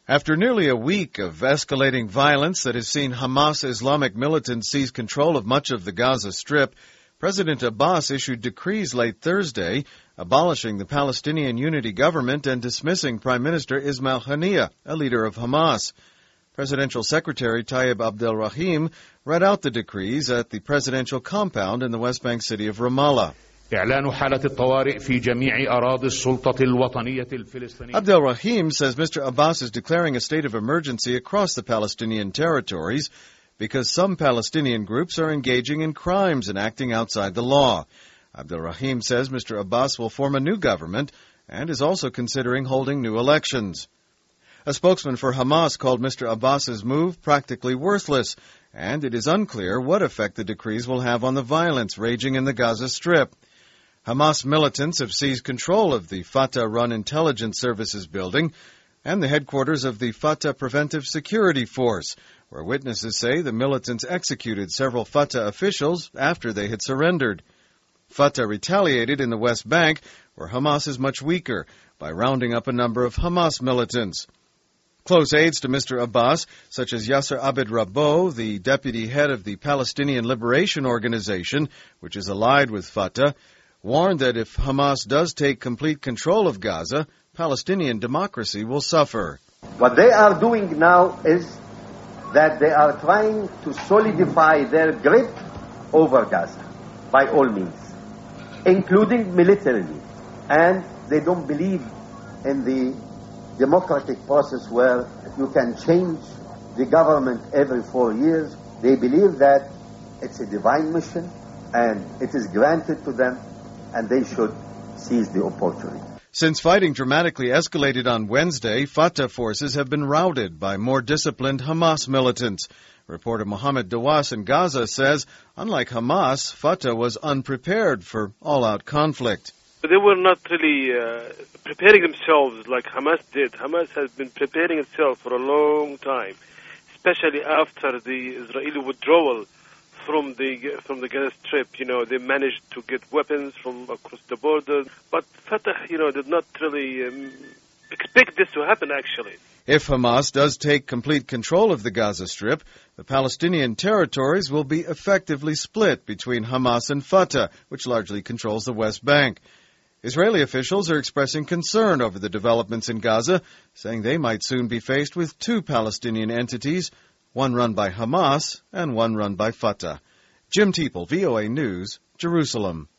After nearly a week of escalating violence that has seen Hamas Islamic militants seize control of much of the Gaza Strip, President Abbas issued decrees late Thursday abolishing the Palestinian Unity Government and dismissing Prime Minister Ismail Haniyeh, a leader of Hamas. Presidential Secretary Tayyip Abdel-Rahim read out the decrees at the presidential compound in the West Bank city of Ramallah. Abdel-Rahim says Mr. Abbas is declaring a state of emergency across the Palestinian territories because some Palestinian groups are engaging in crimes and acting outside the law. Abdel-Rahim says Mr. Abbas will form a new government and is also considering holding new elections. A spokesman for Hamas called Mr. Abbas's move practically worthless, and it is unclear what effect the decrees will have on the violence raging in the Gaza Strip. Hamas militants have seized control of the Fatah-run intelligence services building and the headquarters of the Fatah Preventive Security Force, where witnesses say the militants executed several Fatah officials after they had surrendered. Fatah retaliated in the West Bank, where Hamas is much weaker, by rounding up a number of Hamas militants. Close aides to Mr. Abbas, such as Yasser Abed Rabbo, the deputy head of the Palestinian Liberation Organization, which is allied with Fatah, warned that if Hamas does take complete control of Gaza, Palestinian democracy will suffer. What they are doing now is that they are trying to solidify their grip over Gaza by all means, including militarily. And they don't believe in the democratic process where you can change the government every 4 years. They believe that it's a divine mission and it is granted to them, and they should seize the opportunity. Since fighting dramatically escalated on Wednesday, Fatah forces have been routed by more disciplined Hamas militants. Reporter Mohammed Dawas in Gaza says, unlike Hamas, Fatah was unprepared for all-out conflict. They were not really preparing themselves like Hamas did. Hamas has been preparing itself for a long time, especially after the Israeli withdrawal from the Gaza Strip. They managed to get weapons from across the border, but Fatah, did not really expect this to happen, actually. If Hamas does take complete control of the Gaza Strip, the Palestinian territories will be effectively split between Hamas and Fatah, which largely controls the West Bank. Israeli officials are expressing concern over the developments in Gaza, saying they might soon be faced with two Palestinian entities, one run by Hamas and one run by Fatah. Jim Teeple, VOA News, Jerusalem.